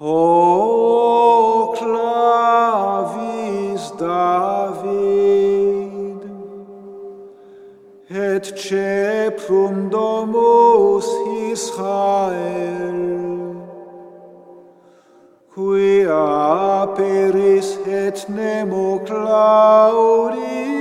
O clavis David, et ceprum domus Israel, qui aperis et nemo claudius